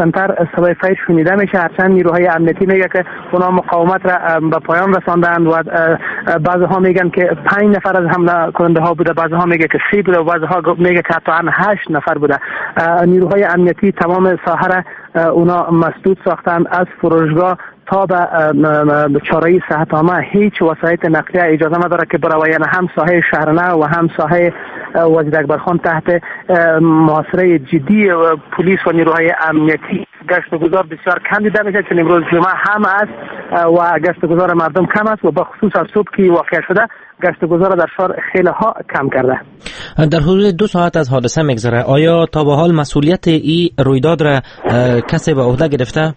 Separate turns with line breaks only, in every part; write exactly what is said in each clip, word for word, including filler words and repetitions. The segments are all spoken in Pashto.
سنتر صدای فایر شنیده میشه. هرچند نیروهای امنیتی میگه که اونا مقاومت را به پایان رساندند و بعضی ها میگن که پنج نفر از حمله کننده ها بوده، بعضی ها میگه که سه بوده و بعضی ها میگه که حتی هشت نفر بوده. نیروهای امنیتی تمام ساحه را اونا مسدود ساختند. از فروشگاه تا به چهارراه صحت‌نامه هیچ وسایط نقلیه اجازه نداره که برای یعنی هم ساحه شهرنه و هم ساحه وزیر اکبرخان تحت محاصره جدی پلیس و نیروهای امنیتی گشت و گذار بسیار کم دیده میشه، چون امروز جمعه هم است و گشت و گذار مردم کم است و به خصوص از صبح که واقع شده گشت و گذار در شهر خیلی ها کم کرده.
در حدود دو ساعت از حادثه میگذره، آیا تا به حال مسئولیت این رویداد را کسی به عهده گرفته؟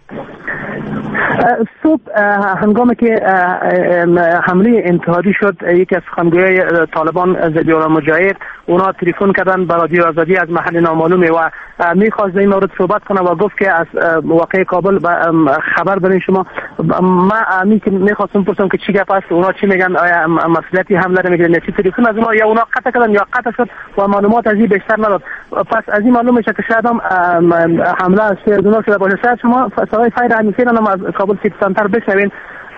صبح هنگامی که حمله انتحاری شد، یکی از سخنگویان طالبان ذبیح‌الله مجاهد اونا تلفن کردن به رادیو آزادی از محل نامعلومه و میخواست در این مورد صحبت کنه و گفت که از واقعه کابل خبر دارین شما. من امی که میخواستم پرسم که چی گپ است، اونا چی میگن، آیا مسئولیتی حمله رو میگیرن، چی تلفن از اونا یا اونا قطع کردن یا قطع شد و معلومات از این بیشتر نداد. پس از این معلوم میشه که شاید هم حمله از فردونا شده باشه. شاید شما صدای فایر همیشه هم از کابل سیتی سنتر بشنوین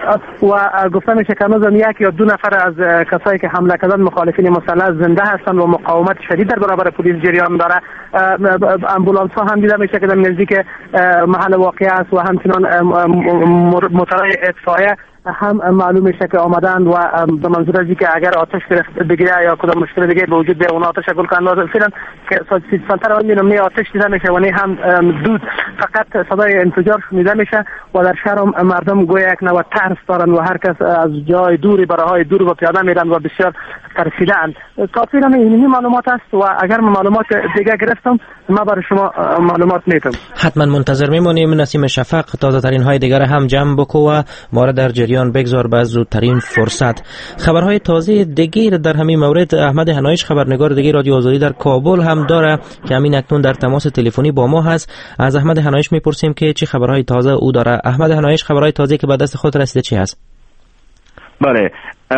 و گفته میشه که هنوز یک یا دو نفر از کسایی که حمله کردن مخالفین مسلح زنده هستند و مقاومت شدید در برابر پلیس جریان داره. امبولانس ها هم دیده میشه که در نزدیک محل واقعه است و همچنان موتورهای اطفائیه هم معلوم میشه که آمدند و به منظور از اینکه اگر آتش بگیره یا کدام مشکل دیگه به وجود بیاد اون آتش گل کنند. فعلا که سیتی سنتر اون نه آتش دیده میشه و نه هم دود، فقط صدای انفجار شنیده میشه و در شهر مردم گویا یک نوع ترس دارن و هر کس از جای دوری براهای دور و پیاده میرن و بسیار ترسیدند. کافی نه اینمی معلومات است و اگر معلومات دیگه گرفتم ما برای شما معلومات میتم.
حتما منتظر میمونیم. نسیم شفق تازه ترین های دیگر هم جمع بکو و ما را در جریان بگذار به زودترین فرصت. خبرهای تازه دیگر در همین مورد احمد هنایش خبرنگار دیگر رادیو آزادی در کابل هم داره که همین اکنون در تماس تلفنی با ما هست. از احمد هنایش میپرسیم که چه خبرهای تازه او داره. احمد هنایش، خبرهای تازه که به دست خود رسیده چی هست؟
بله،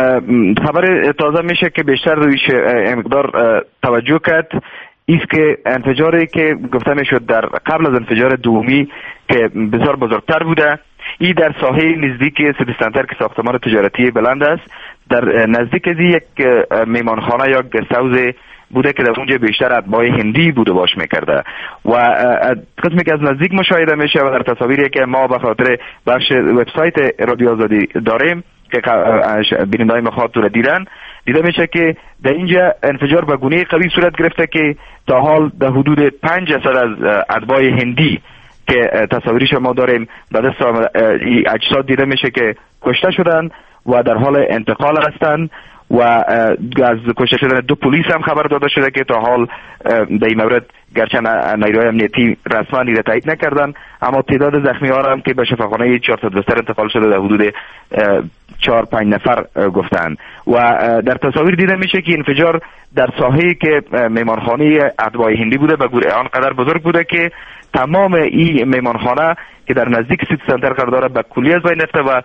خبر تازه میشه که بیشتر رویش مقدار توجه کرد ایست که انفجاری که گفته میشد در قبل از انفجار دومی که بسیار بزرگتر بوده، این در ساحه نزدیک سیتی سنتر که ساختمان تجارتی بلند است، در نزدیک از یک میمانخانه یا گست هاوس بوده که در اونجا بیشتر اتباع هندی بوده باش میکرده و قسمی که از نزدیک مشاهده میشه و در تصاویری که ما به خاطر بخش وبسایت رادیو آزادی داریم که بیننده‌های مخاطب دیدن، دیده میشه که در اینجا انفجار به گونه قوی صورت گرفته که تا حال در حدود پنج درصد از اتباع هندی که تصاویرش ما داریم به دست اجساد دیده میشه که کشته شدن و در حال انتقال هستند و از کشته شدن دو پلیس هم خبر داده شده که تا حال در این مورد گرچه نیروهای امنیتی رسما این را تایید نکردن، اما تعداد زخمی ها هم که به شفاخانه چهارصد بستر انتقال شده در حدود چهار پنج نفر گفتند و در تصاویر دیده میشه که انفجار در ساحه‌ای که میمانخانه اتباع هندی بوده به گونه آنقدر بزرگ بوده که تمام این میمانخانه که در نزدیک سیتی سنتر قرار داره به کلی از بین رفته و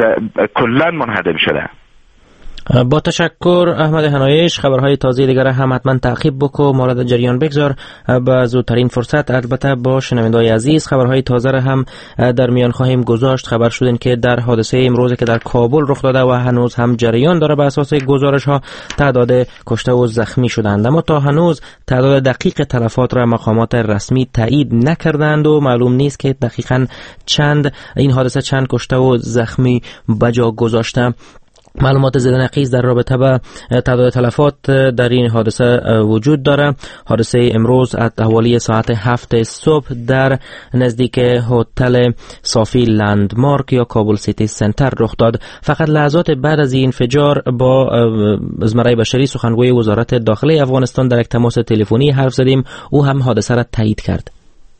کلا منهدم شده.
با تشکر احمد هنایش. خبرهای تازه دیگر هم حتما تعقیب بکو، مورد جریان بگذار به زودترین فرصت. البته با شنوندگان عزیز خبرهای تازه را هم در میان خواهیم گذاشت. خبر شدین که در حادثه امروز که در کابل رخ داده و هنوز هم جریان داره، به اساس گزارش ها تعداد کشته و زخمی شدند، اما تا هنوز تعداد دقیق تلفات را مقامات رسمی تایید نکردند و معلوم نیست که دقیقاً چند این حادثه چند کشته و زخمی بجا گذاشته. معلومات زدنقیز در رابطه با تعداد تلفات در این حادثه وجود داره. حادثه امروز از حوالی ساعت هفت صبح در نزدیک هتل صافی لندمارک یا کابل سیتی سنتر رخ داد. فقط لحظات بعد از این انفجار با زمره بشری سخنگوی وزارت داخلی افغانستان در یک تماس تلفنی حرف زدیم. او هم حادثه را تایید کرد.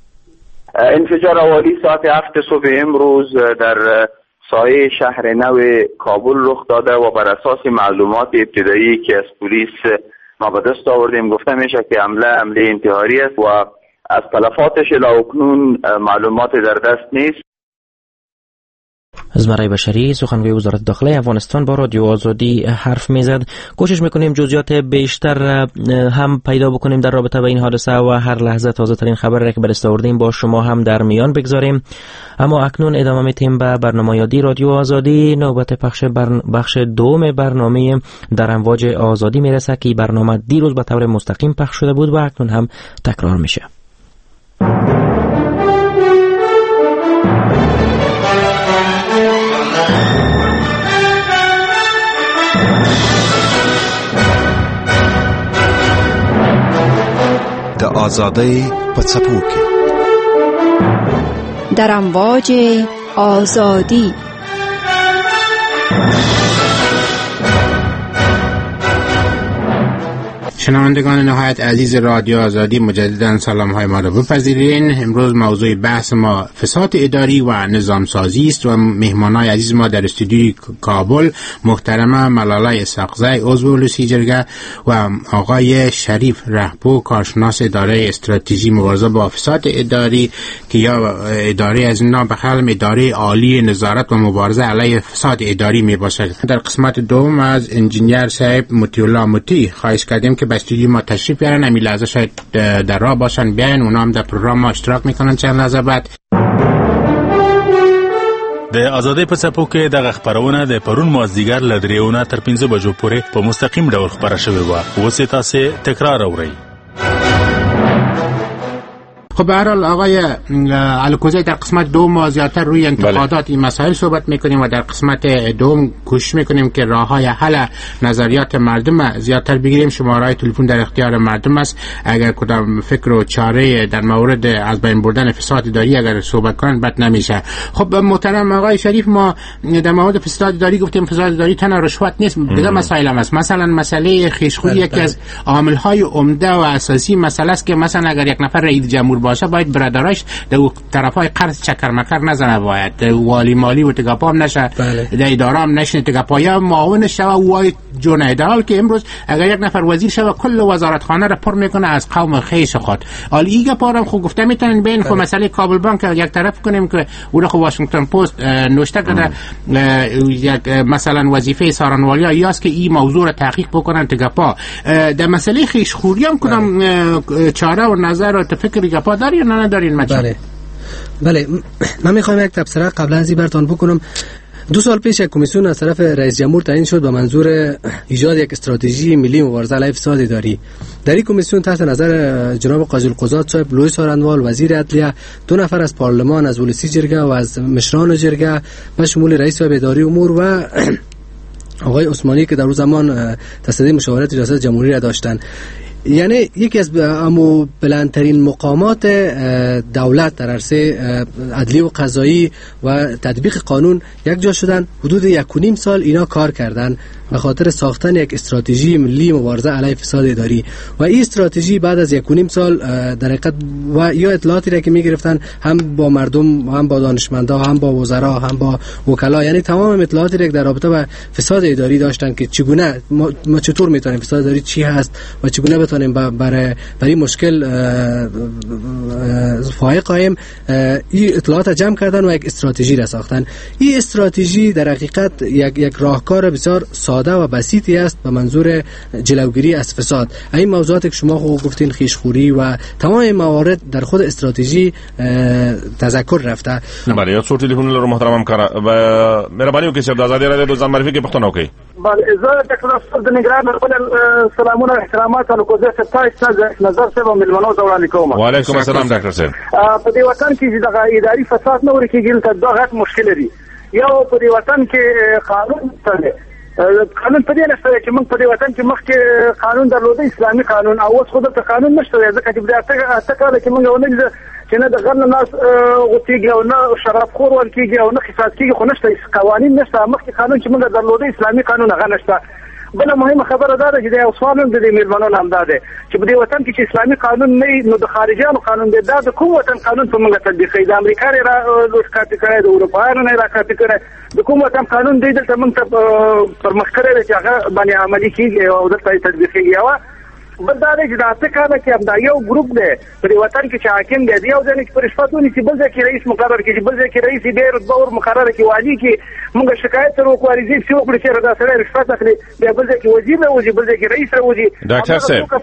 انفجار حوالی ساعت هفت صبح امروز در سایه شهر نو کابل رخ داده و بر اساس معلومات ابتدایی که از پلیس ما به دست آوردیم گفته میشه که حمله حمله انتحاری است و از تلفاتش الی اکنون معلومات در دست نیست.
زمره بشری سخنگوی وزارت داخله افغانستان با رادیو آزادی حرف میزد. کوشش میکنیم جزئیات بیشتر هم پیدا بکنیم در رابطه با این حادثه و هر لحظه تازه ترین خبر را که به دست آوردیم با شما هم در میان بگذاریم. اما اکنون ادامه میتیم به برنامه یادی رادیو آزادی. نوبت پخش بر... بخش دوم برنامه در امواج آزادی میرسه که برنامه دیروز به طور مستقیم پخش شده بود و اکنون هم تکرار میشه.
د آزادۍ په څپو کې
در امواج آزادی.
شنوندگان نهایت عزیز رادیو آزادی، مجددا سلام های ما را بپذیرین. امروز موضوع بحث ما فساد اداری و نظام سازی است و مهمانای عزیز ما در استودیوی کابل محترمه ملاله اسحاقزی عضو ولسی جرگه و آقای شریف رهبو کارشناس اداره استراتژی مبارزه با فساد اداری که یا اداره از اینا به خلم اداره عالی نظارت و مبارزه علیه فساد اداری می باشد. در قسمت دوم از انجینیر صاحب مطیع الله مطیع خواهش کردیم که به استودیو ما تشریف بیارن. همین لحظه شاید در راه باشن بیاین، اونا هم در پروگرام ما اشتراک میکنن چند لحظه بعد.
د آزادۍ په څپو کې دغه خبرونه د پرون مازدیګر له دریونه تر پنځه بجو پورې په مستقیم ډول خبره شوې وه. اوس یې تاسې تکرار اورئ.
خب به هر حال آقای الکوزی در قسمت دوم ما زیادتر روی انتقادات بله. این مسائل صحبت میکنیم و در قسمت دوم کوشش میکنیم که راههای حل نظریات مردم زیادتر بگیریم. شماره‌های تلفن در اختیار مردم است. اگر کدام فکر و چاره در مورد از بین بردن فساد اداری اگر صحبت کنن بد نمیشه. خب محترم آقای شریف، ما در مورد فساد اداری گفتیم فساد اداری تنها رشوت نیست، دیگه مسائل هم است. مثلا مسئله خویشخویی یکی از عامل‌های عمده و اساسی مسئله است که مثلا اگر یک نفر رئیس جمهور باشه باید برادرش در طرفای قرض چکر مکر نزنه، باید والی مالی و تگاپام نشه، در اداره هم نشینه تگاپایا معاون شوه وای جونه. در حال که امروز اگر یک نفر وزیر شوه کل وزارتخانه را پر میکنه از قوم خیش خود. حالی ایگه پارم خود گفته میتونن بین خود مسئله کابل بانک یک طرف کنیم که او را خود واشنگتن پست نوشته کرده یک مثلا وظیفه سارنوالی ها یاست که این موضوع را تحقیق بکنن تگاپا. در مسئله خیش خوری هم کدام چاره و نظر و فکر تگاپا داری یا نه ندارین مچه؟
بله بله من میخوایم یک تبصره قبل از این براتون بکنم. دو سال پیش یک کمیسیون از طرف رئیس جمهور تعیین شد به منظور ایجاد یک استراتژی ملی مبارزه علیه فساد اداری. در این کمیسیون تحت نظر جناب قاضی القضات صاحب لوی سارنوال وزیر عدلیه، دو نفر از پارلمان، از ولسی جرگه و از مشران جرگه به شمول رئیس اداری امور و آقای عثمانی که در اون زمان تصدی مشاورت ریاست جمهوری را داشتن، یعنی یکی از امو بلندترین مقامات دولت در عرصه عدلی و قضایی و تطبیق قانون یک جا شدن. حدود یک و نیم سال اینا کار کردن به خاطر ساختن یک استراتژی ملی مبارزه علیه فساد اداری و این استراتژی بعد از یک و نیم سال در حقیقت و یا اطلاعاتی را که میگرفتن هم با مردم، هم با دانشمندا، هم با وزرا، هم با وکلا، یعنی تمام اطلاعاتی را در رابطه با فساد اداری داشتن که چگونه ما, ما چطور میتونیم فساد اداری چی هست و چگونه بتونیم برای برای مشکل فائق قائم. این اطلاعات جمع کردن و یک استراتژی را ساختن. این استراتژی در حقیقت یک یک راهکار بسیار ساده و بسیطی است به منظور جلوگیری از فساد. این موضوعاتی که شما خود گفتین خویشخوری و تمام موارد در خود استراتژی تذکر رفته.
بله یاد صورت تلفن رو محترمم کرا و مهربانی وکړئ چې د آزادۍ رادیو د ځان معرفي کې پوښتنه وکړئ.
بله زه ډاکټر افضل د نگران خپل سلامونه او احترامات او کوزه ستاسو نظر سره ملمنو زولانی کوم.
وعلیکم السلام ډاکټر صاحب.
په دې وطن کې د اداري فساد نه ورکیږي ته دا غټ مشکل دی. یو په دې وطن کې قانون ته قانون په دې نشته چې موږ په دې وطن کې مخکې قانون درلوده اسلامي قانون او اوس خو د قانون نشته ځکه چې د اته کال کې موږ ونه چې نه د غرن ناس غوتیږي او نه شراب خور ورکیږي او نه خصاص کیږي خو نشته قوانین نشته مخکې قانون چې موږ درلوده اسلامي قانون هغه نشته. بل مهمه خبره ده چې د اوسوالو د میرمنو نام ده چې په دې وطن کې چې اسلامي قانون نه نو د خارجيانو قانون دی دا د کوم وطن قانون په موږ تطبیقي د امریکا را لوټکاټ کړي د اروپایانو نه راکاټ کړي د کوم وطن قانون دی دلته موږ ته پرمخ کړی چې هغه باندې عملي کیږي او د تطبیقي او بل دا دی چې دا څه کاله کې همدا یو ګروپ دی په دې وطن کې چې حاکم دی یو ځای کې په رشوت ونیسي بل ځای کې رئیس مقرر کړي بل ځای کې رئیس بیا رتبه ور مقرر کړي والي کې موږ شکایت سره وکړو عریضې چې وکړي چې دا سړی رشوت اخلي بیا بل ځای کې وزیر راوځي بل ځای کې رئیس راوځي.
ډاکټر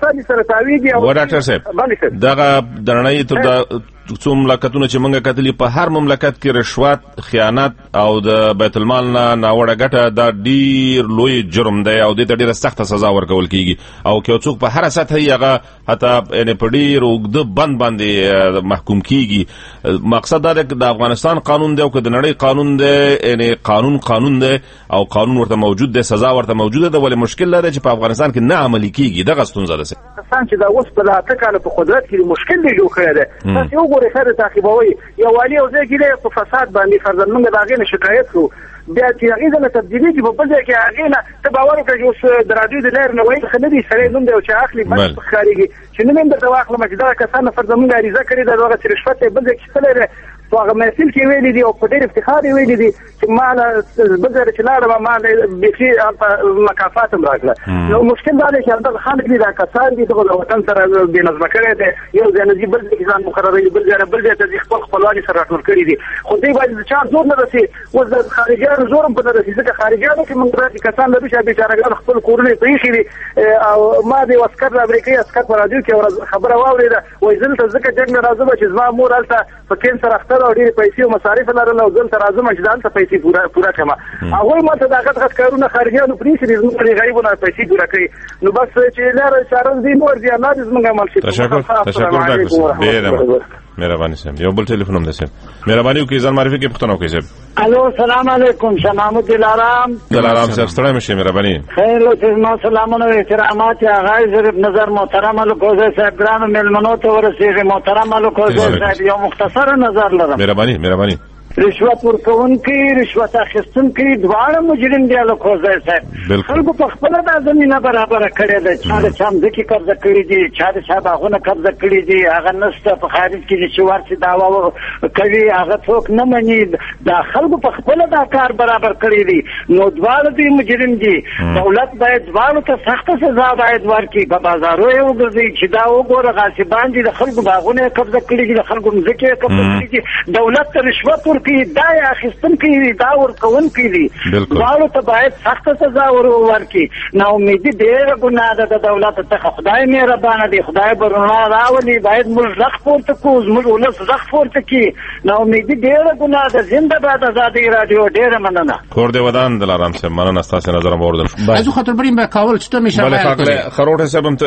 صاحب و ډاکټر صاحب دغه درنۍ ته څو مملکتونه چې موږ کتلې په هر مملکت کې رشوت خیانت او د بیت المال نه ناوړه ګټه دا ډیر لوی جرم دی او د ډیره سخته سزا ورکول کیږي او که څوک په هر سطح هغه حتی ان په ډیر وګد بند باندې محکوم کیږي. مقصد دا د افغانستان قانون دی او که د نړۍ قانون دی یعنی قانون قانون دی او قانون ورته موجود دی سزا ورته موجوده ده ولې مشکل لري چې په افغانستان کې نه عملي کیږي دغه ستونزه ده.
افغانستان چې دا اوس په لاته کال په قدرت کې مشکل دی جوړ کړی دی تاسو وګورئ خیر تعقیبوي یو والی او ځکه له په فساد باندې فرضاً موږ دا غي نه شکایت کوو بیا چې هغه نه تبدیلی چې په بل ځای کې هغه نه ته باور وکړې اوس د رادیو د لیر نه وایي خلک دې سره نوم دی او چې اخلي بس خارجي چې نوم د واخله مې دا کسان فرضاً موږ اړیزه کړې دا دغه رشوت بل ځای کې څلره په هغه محفل کې ویلي دي او په ډېر افتخار ویلي دي چې مال بزر چې لاړه ما بيخي مکافات هم راکړه. نو مشکل دا دی چې هغه خلک دي دا کسان دي د وطن سره بې نظم کړي دي یو ځای نه بل ځای مقررې بل ځای بل ځای ته خپل خپلواني سره راټول کړي دي خو دوی باید د چا زور نه رسي او د خارجيانو زور په نه رسي ځکه خارجيانو چې موږ راځي کسان لري چې بیچارهګان خپل کورونه پریښي دي او ما د واسکر د امریکایي اسکر په رادیو کې خبره واورېده وایي زه ته ځکه جنګ نه راځم چې زما مور هلته په کینسر اخته او ډېر پیسې او مصارف لرل او دلته راځم چې دلته پیسې پورا پورا کما هغه ماته دا غټ غټ کارونه خارجيانو پریښي دي زموږ غریبونو پیسې پورا کوي نو بس چې لاره سره دې نور دي نه زموږ عمل شي.
تشکر تشکر ډاکټر ډېر مهرباني سم یو بل ټلیفون هم ده سم مهرباني وکړئ ځان معرفي کې پښتنه وکړئ سم.
الو السلام علیکم شنامو دلارام
دلارام صاحب ستړی مشه مهرباني
خیر له سلامونه و احترامات غای ظریف نظر محترم الکوزه صاحب ګرام ملمنو ته ورسېږي محترم الکوزه صاحب یو مختصر نظر لرم.
مهرباني مهرباني
رشوت ورکوونکي رشوت اخیستونکي دواړه مجرم دي الکوزه صاحب خلکو په خپل د زمينه برابر کړی دی چې د چم ځکه قبضه کړی دي چې د شابهونه قبضه کړی دي هغه نسته په خارج کې چې ورته داوا کوي هغه څوک نه مني دا خلکو په خپل دا کار برابر کړی دي نو دواړه دي مجرم دي دولت باید دواړو ته سخت سزا باید ورکړي په بازارو یو ګرځي چې دا وګوره غاصبان دي د خلکو باغونه قبضه کړی دي د خلکو ځکه قبضه کړی دي دولت ته رشوت ورکړي دا اخیستون کې دا ورکون کې دي دواړو ته باید سخت سزا ورکړي. نو امیدي ډېر ګناه ده د دولت ته خدای مهربان دی خدای برونه راولي باید موږ رخ پورته کوو موږ ولس رخ پورته کړي نو امیدي ډېر ګناه ده زنده باد آزادي رادیو ډېر مننه
کور دی ودان دلارام صاحب مننه تاسو نظر موردن
از خاطر بریم به کابل چطور میشه
بله خاطر خروټ صاحب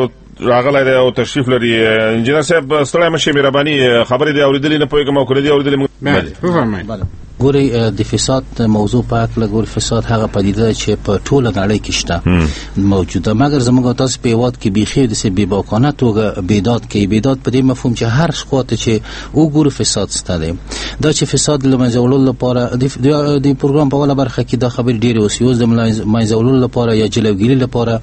راغلی دی او تشریف لري انجینر صاحب ستړی مشه مهرباني خبرې دی اوریدلې نه پوهیږم او کړې دی اوریدلې
بله
ګوري د فساد موضوع پاک لګور فساد هغه پدیده چې په ټوله نړۍ کې شته موجوده مګر زموږ تاسو په وخت کې بيخي د سي بيباکانه توګه بیداد کې بیداد په دې مفهوم چې هر خواته چې وګورو فساد ستاده دا چې فساد لمنځولو لپاره د پروګرام په ولا برخه کې دا خبر ډیر اوس یو د منځولو لپاره یا جلوګیری لپاره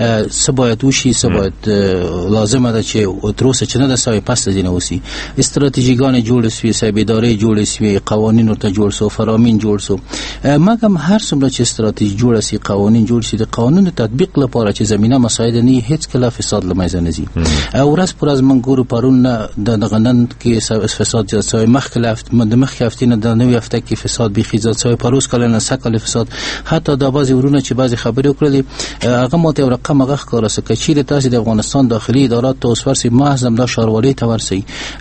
سبایت وشي سبایت لازم ده چې تروسه چې نه د سوي پاس دي نه وسی استراتیژیګان جوړ شي سبیداري جوړ شي قوانین او جوړ سو فرامین جوړ سو مګم هر څومره چې استراتیژي جوړ شي قوانین جوړ شي د قانون تطبیق لپاره چې زمينه مساعده نه هیڅ کله فساد لمایزه نه زی او راس پر از منګورو پرون د غنن کې فساد جوړ شوی مخکلافت د مخ هفتینه د نوې هفته کې فساد به خیزات شوی پروس کله نه سکل فساد حتی د بازي ورونه چې بازي خبرې وکړي هغه ماته رقم هغه ښکارا سکه چې تاسو د افغانستان داخلي ادارات ته اوسورسي محض د شاروالي تورسي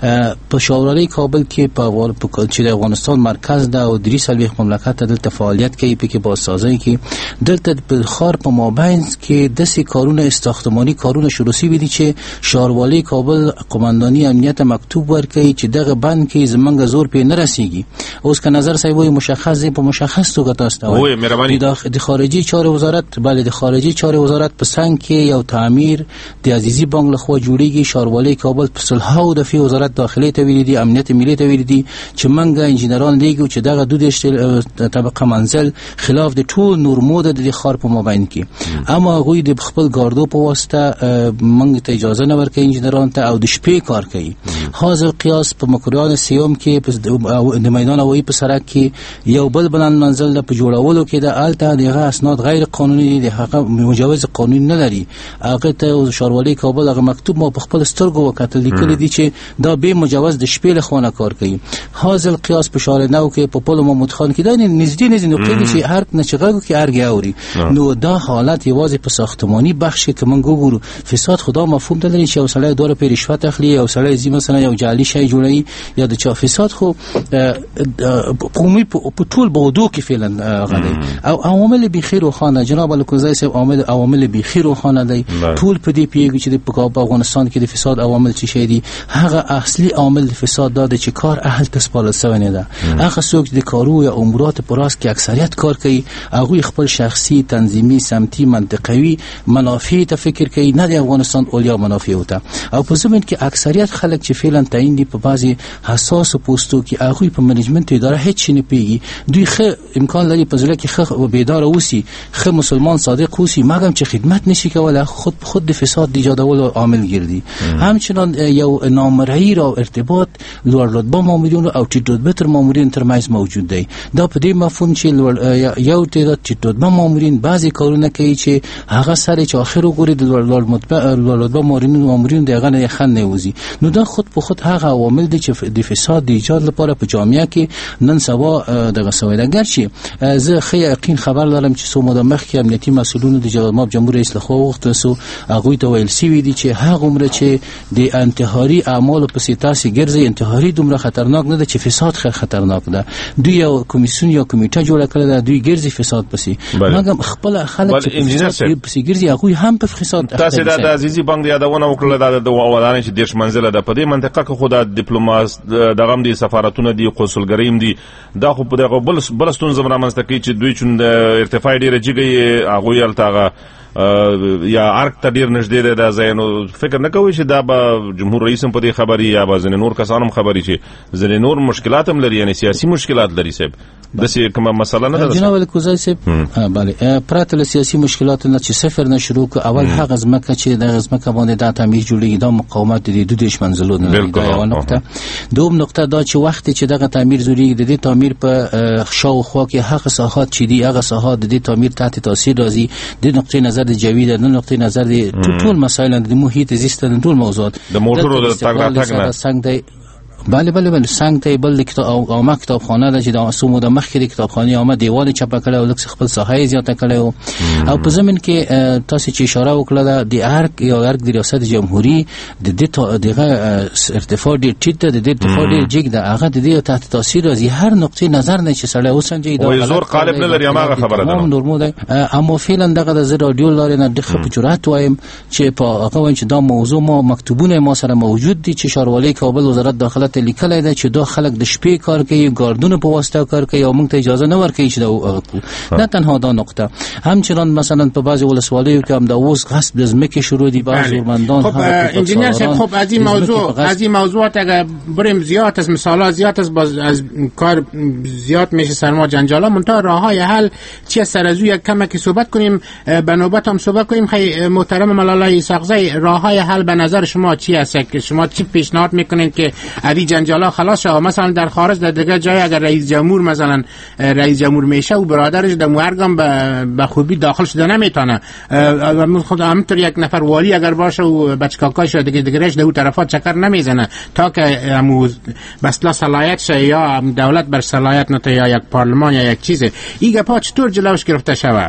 په شاروالي کابل کې په وال په چې د افغانستان مرکز د او درې سلوي مملکت دلته فعالیت کوي په کې بازسازي کې دلته په خار په مابین کې د سې کارونه استخداماتي کارونه شروع شي دي چې شاروالي کابل قومنداني امنیت مکتوب ورکړي چې دغه بند کې زمونږ زور په نه رسیږي اوس که نظر صاحب مشخص په مشخص توګه تاسو
وایي مهرباني
د خارجي چارو وزارت بل د خارجي چارو وزارت په څنګ کې یو تعمیر د عزیزي بانک لخوا جوړیږي شاروالي کابل په صلح او د فی وزارت داخلي ته ویلي دي امنیت ملي ته ویلي دي چې منګه انجنیران دیګو چې دغه دوه دیرش طبقه منزل خلاف د ټول نورمو د خار په مابین کې، اما هغوی د خپل ګاردو په واسطه موږ ته اجازه نه ورکوي انجنیرانو ته او د شپې کار کوي. حاصل قیاس په مکروریان سیوم کې د میدان هوایی په سرک کې یو بل بلند منزل په جوړولو کې د الته دغه اسناد غیر قانوني دي، هغه مجوز قانوني نه لري. هغه ته شاروالي کابل هغه مکتوب ما په خپل سترګو وکتل لیکل دي چې دا به مجوز د شپې له خونه کار کوي. حاصل قیاس په شارع نو کې په پل محمود خان کې د نږدې نږدې نقطې دي چې هر نشغاګو کې ارګي اوري. نو دا حالت یوازې په ساختماني بخش کې کوم ګورو فساد خدا مفهوم ته لري چې یو سړی دوره په رشوت اخلي، یو سړی زی مثلا یو جعلي شی جوړي یا د چا فساد خو قومي په ټول بودو کې فعلا غلي او عوامل بخیر او خانه جناب الکوزای صاحب عوامل عوامل بخیر او خانه دی ټول په دې پیږي چې په افغانستان کې د فساد عوامل څه شي دي. هغه اصلي عامل فساد دا چې کار اهل تسپال سوی نه ده. هغه څوک چې د کارو یا امورات په راس کې اکثریت کار کوي هغه خپل شخصي تنظیمي سمتي منطقوي منافع ته فکر کوي، نه د افغانستان اولیا منافع وته. او په زمين کې اکثریت خلک چې فعلا تعین دي په بعضي حساس پوسټو کې هغه په منیجمنت اداره هیڅ نه پیږي. دوی خه امکان لري په ځل کې خه بیدار اوسي، خه مسلمان صادق اوسي، مګم چې خدمت نشي کولای خود په خود د فساد د ایجادولو عامل ګرځي. همچنان یو نامرئی را ارتباط لوړ رتبه مامورین او ټیټ رتبه تر مامورین ترمنځ موجود دی. دا په دې مفهوم چې یو تعداد ټیټ رتبه مامورین بعضی کارونه کوي چې هغه سره چې اخر وګوري د لوړ رتبه مامورین مامورین دغه نه خنه وزي. نو دا خود په خود هغه عوامل دي چې د فساد د ایجاد لپاره په جامعه کې نن سبا دغه سویدګر شي. زه خې یقین خبر لرم چې سومو د مخ کې امنیتي مسولونو د جواب جمهور رئیس له خوا وخت سو هغه ته ویل سی وی دي چې هغه عمر چې د انتحاري اعمال په سیتاسي ګرځي انتحاري دومره خطرناک نه ده چې فساد خیر خطرناک ده. دوی یو کمیسیون یا کمیټه جوړه کړې ده، دوی ګرځي فساد پسې، مګر خپل خلک چې پسې ګرځي هغه هم په فساد
تاسو د عزیزي بانک یادونه وکړه د ودانۍ چې دیش منزله ده په دې منطقه کې خو د ډیپلوماس دغه دي سفارتونه دي قونسلګریم دي دا خو په دغه بل بلستون زمرا منځ کې چې دوی چون د ارتفاع ډیره جګي هغه یلتاغه یا ارک ته ډیر نږدې ده. دا زینو فکر نه کوي چې دا به جمهور رئیس هم په دې خبري یا به ځنې نور کسانم خبري چې ځنې نور مشکلات هم لري، یعنی سیاسي مشکلات لري. صاحب دسه کومه مسله نه ده
جناب الکوزای صاحب؟ بله پرته له سیاسي مشکلات نه چې صفر نه شروع کو اول هغه ځمکه چې د ځمکه باندې د تعمیر جوړیږي دا مقاومت د دوه دیش منزلونو نه دی. یو نقطه. دوم نقطه دا چې وخت چې دغه تعمیر جوړیږي د دې تعمیر په شاوخوا کې هغه ساحات چې دی هغه ساحات د دې تعمیر تحت تاثیر راځي. د نقطې نظر د جوید د نقطې نظر د ټول مسایل د محیط زیست د ټول موضوعات
د موټرو د تګ راتګ نه
بله بله بله څنګه ته بل کتاب او او ما کتابخانه ده چې د سومو د مخ کې کتابخانه آمد دیوال چپه کړه او لکه خپل ساحه زیاته کړه او په زمين کې تاسو چې اشاره وکړه د ارک یا ارک د ریاست جمهوریت د دې دغه ارتفاع ډیر ټیټ ده، د دې ارتفاع ډیر جګ ده، هغه د دې تحت تاثیر راځي. هر نقطې نظر نه چې سړی وسنجي دا
وي زور قالب نه لري هغه خبره ده
نورمو ده. اما فعلا دغه د زړه رادیو لارې نه دغه په جرأت وایم چې په هغه وایي چې دا موضوع ما مکتوبونه ما سره موجود دي چې شاروالي کابل وزارت داخله ته لیکلای ده چې دا خلک د شپې کار کوي، ګاردونه په واسطه کار کوي او موږ ته اجازه نه ورکوي چې دا نه تنها دا نقطه. همچنان مثلا په بعضی ولسوالیو کې هم دا اوس غصب د ځمکې شروع دي، بعض زورمندان
خب انجینیر صاحب خب از این موضوع از این موضوعات اگر بریم زیاد از مثالات زیاد از باز از کار زیاد میشه سرما جنجالا منتها راههای حل چی سر از یک کمکی صحبت کنیم به نوبت هم صحبت کنیم. خیلی محترم ملاله اسحاقزی راههای حل به نظر شما چی است که شما چی پیشنهاد میکنید که ادی جنجالا خلاص شه؟ مثلا در خارج در دیگه جای اگر رئیس جمهور مثلا رئیس جمهور میشه و برادرش در مرگم به خوبی داخل شده نمیتونه، خود همینطور یک نفر والی اگر باشه و بچه کاکاش دیگه دیگرش در اون طرفات چکر نمیزنه تا که همو بسلا صلاحیت شه یا دولت بر صلاحیت نته یا یک پارلمان یا یک چیزه. این گپا چطور جلوش گرفته شوه؟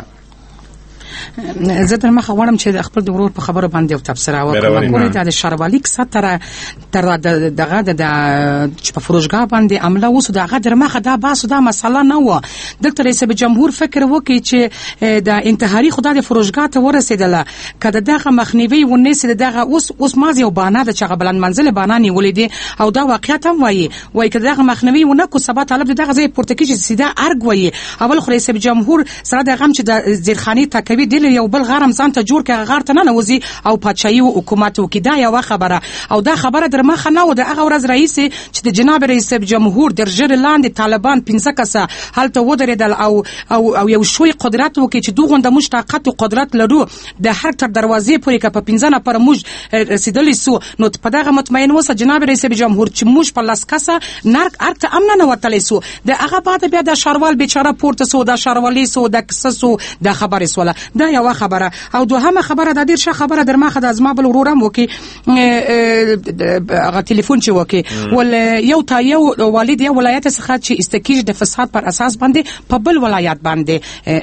زه در مخه غواړم چې خپل د ورور په خبره باندې او تبصره وکړم. کومه د شاروالیک ستره تر دغه د چې په فروشګاه باندې عمله وسو دغه در مخه دا باسو دا مسله نه و. دلته رئیس جمهور فکر وکړي چې د انتحاري خدای د فروشګاه ته ورسېدله کله دغه مخنیوي ونیسي دغه اوس اوس مازی او بانه د چغه بلند منزل بانه نیولې دي او دا واقعیت هم وایي وایي کله دغه مخنیوي ونکو سبا طالب دغه ځای پورتکیج سیده ارګ وایي. اول خو رئیس جمهور سره دغه چې د زیرخانی تکوي پوری دی یو بل غرم ځان ته جوړ کړي غار ته نه نوځي او پادشاهي او حکومت وکړي. دا یو خبره او دا خبره در مخه نه و د هغه ورځ رئیس چې د جناب رئیس جمهور در ژر لاندې طالبان پنځه کسه هلته ودرېدل او او او یو شوی قدرت وکړي چې دوغه د موږ طاقت او قدرت لرو د هر تر دروازې پورې که په پنځه نفر موږ رسیدلی سو نو په دغه مطمئن اوسه جناب رئیس جمهور چې موږ په لاس کسه نرک ارګ ته امن نه وتلی سو د هغه بعد بیا د شاروال بیچاره پورته سو د شاروالي سو د کسسو د خبرې سوله. دا یو خبره او دوهمه خبره د ډیر ښه خبره در ماخه د ازما بل ورورم وکي هغه ټلیفون چې وکي ول یو تا یو والد یو ولایت څخه چې استکیج د فساد پر اساس باندې په بل ولایت باندې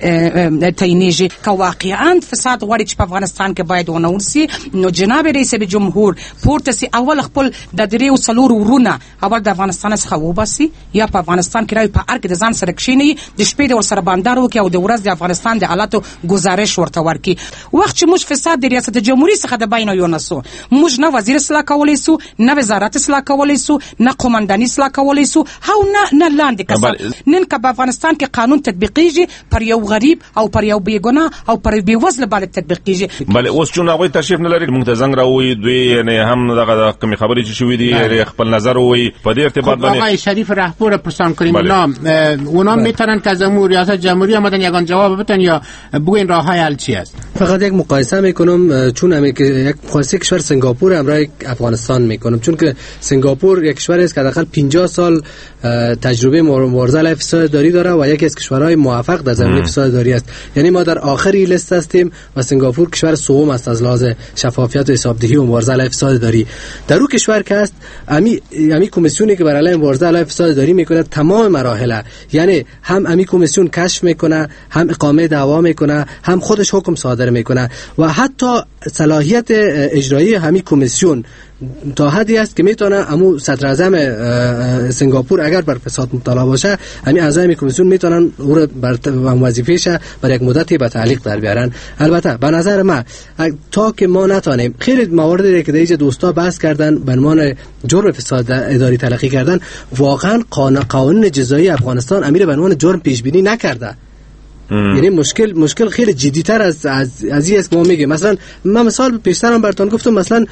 تعینېږي که واقعا فساد غواړي چې په افغانستان کې باید ونور سي نو جناب رئیس جمهور پورته سي اول خپل د دریو څلور ورونه اول د افغانستان څخه وباسي یا په افغانستان کې راوي په ارګ د ځان سره کښیني د شپې د ورسره باندار وکي او د ورځ د افغانستان د حالاتو گزارش ورته ورکي. وخت چې موږ فساد د ریاست جمهوریت څخه د بین یو نسو موږ نه وزیر اصلاح کولای سو نه وزارت اصلاح کولای سو نه قومنداني اصلاح کولای سو او نه نه لاندې کسان نن که په افغانستان کې قانون تطبیقیږي پر یو غریب او پر یو بیګناه او پر بې وزله باندې تطبیقیږي.
بله اوس چې هغوی تشریف نه لري موږ ته زنګ راووي دوی نه هم دغه کومې خبرې چې شوي دي خپل نظر ووایي په دې ارتباط باندې.
آقای شریف رهبر پرسان کنیم اونا اونا میتونن که از امور ریاست جمهوری آمدن یگان جواب بدن یا بگوین راه های حل چی است؟
فقط یک مقایسه میکنم چون هم یک مقایسه کشور سنگاپور همراه افغانستان میکنم چون که سنگاپور یک کشوری است که حداقل پنجاه سال تجربه مبارزه علیه فساد داری داره و یکی از کشورهای موفق در زمینه فساد داری است. یعنی ما در آخری لیست هستیم و سنگاپور کشور سوم است از لحاظ شفافیت و حسابدهی و مبارزه علیه فساد داری. در اون کشور که است امی امی کمیسیونی که برای مبارزه علیه فساد داری میکنه تمام مراحل، یعنی هم امی کمیسیون کشف میکنه، هم اقامه دعوا میکنه، هم خودش حکم صادر میکنه و حتی صلاحیت اجرایی همین کمیسیون تا حدی است که میتونه امو صدر اعظم سنگاپور اگر بر فساد مبتلا باشه همین اعضای کمیسیون میتونن او رو بر وظیفه‌اش برای یک مدتی به تعلیق در بیارن. البته به نظر من تا که ما نتونیم خیلی مواردی که دیگه دوستا بحث کردن به عنوان جرم فساد اداری تلقی کردن، واقعا قانون جزایی افغانستان امیر به عنوان جرم پیش بینی نکرده. یعنی مشکل مشکل خیلی جدی‌تر از از از این است که ما میگیم. مثلا من مثال پیشترم براتون گفتم، مثلا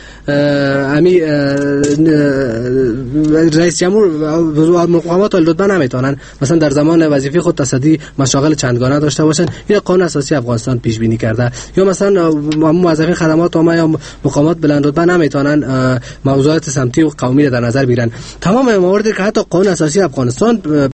امی رئیس جمهور مقامات لطفا نمیتونن مثلا در زمان وظیفه خود تصدی مشاغل چندگانه داشته باشن. این قانون اساسی افغانستان پیش بینی کرده. یا مثلا موظفین خدمات عامه یا مقامات بلند رتبه نمیتونن موضوعات سمتی و قومی را در نظر بگیرن. تمام مواردی که حتی قانون اساسی افغانستان